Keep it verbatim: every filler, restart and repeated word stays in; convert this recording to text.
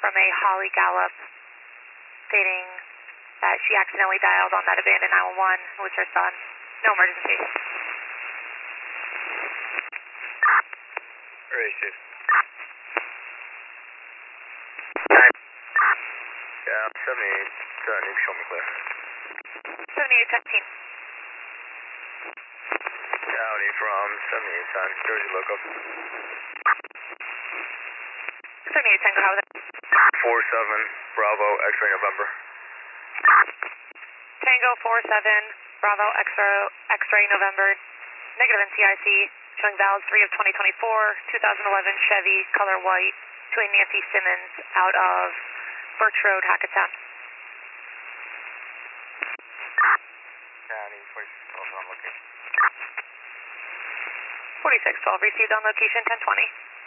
from a Holly Gallup stating that she accidentally dialed on that abandoned nine one one with her son. No emergency. Ready, Chief. Nine. Yeah, seventy-eight. Uh, need to show me clear. seventy-eight seventeen. County from seventy-eight ten. Jersey local. seventy-eight Tango, how was that? four seven Bravo X-ray November. Tango four seven Bravo X-ray, X-ray November. Negative N C I C. Showing valid three of twenty twenty-four, two thousand eleven Chevy, color white, to a Nancy Simmons out of Birch Road, Hackettstown. County forty-six twelve on location. forty-six twelve received on location ten twenty.